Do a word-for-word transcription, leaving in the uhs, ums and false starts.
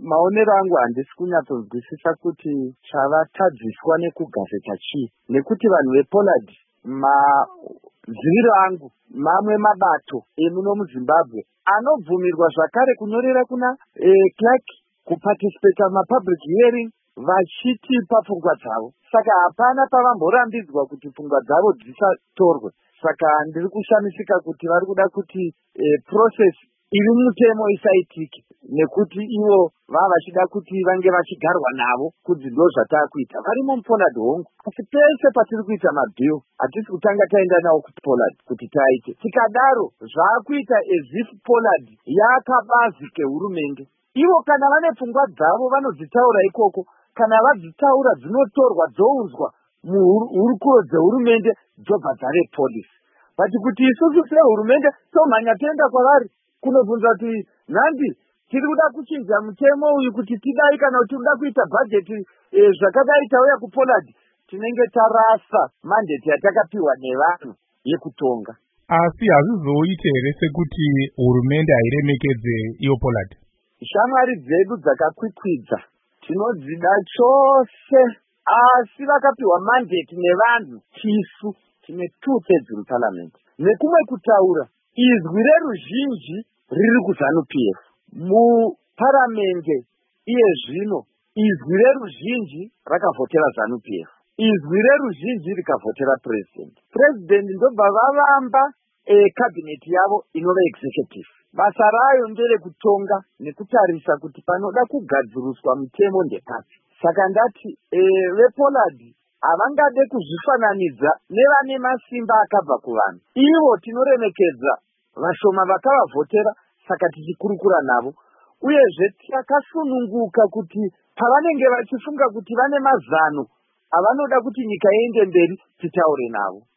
maonero angu handisi kunyatsonzwisisa kuti chavatadziswa nekugazeta chii, nekuti vanhu vePoland maziviro angu mamwe mabato emuno muZimbabwe anobvumirwa zvakare kunyorera kuna eh, clerk kuparticipate mapublic hearing vachitipa pfungwa dzavo. Saka hapana pavamborambidzwa kuti pfungwa dzavo dzisatorwe. Saka ndiri kushamisika kuti vari kuda kuti eh, process iri mutemo isaitike, nekuti ivo vava vachida kuti vange vachigarwa navo kuti ndo zvatakuita varimo muPoland hongu. Asi pese patiri kuita mabhill hatisi kutanga taenda nawo kuPoland kuti taite. Tikadaro zvaakuita as if Poland yakabazi kehurumende. Ivo kana vane pfungwa dzavo vanodzitaura ikoko, kana vadzitaura dzinotorwa dzounzwa muhurukuro dzehurumende dzobva dzarepolisi. But kuti isusu sehurumende tomhanya toenda kwavari kunobvunza kuti nhandi tiri kuda kuchinja mutemo uyu kuti tidai kana kuti tiri kuda kuita bhajeti eh, zvakadai tauya kuPoland, tinenge tarasa mandate yatakapiwa nevanhu yekutonga. Asi hazvizoite here sekuti hurumende hairemekedze iyo Poland? Shamwari dzedu dzakakwikwidza tinodzida chose, asi vakapiwa mandate nevanhu. Tisu tine two thirds muparliament, nekumwe kutaura izwi reruzhinji riri kuZANU-P F muparamende. Iye zvino izwi reruzhinji rakavhotera ZANU-P F, izwi reruzhinji rikavhotera president. President ndobva vavamba e, cabinet yavo inova executive. Basa rayo nderekutonga nekutarisa kuti panoda kugadziruswa mutemo ndepasi. Saka ndati e, vePoland havangade kuzvifananidza nevane masimba akabva kuvanhu. Ivo tinoremekedza vashoma vakavavhotera, saka tichikurukura navo. Uyezve takasununguka kuti pavanenge vachifunga kuti vane mazano avanoda kuti nyika iende mberi, titaure navo.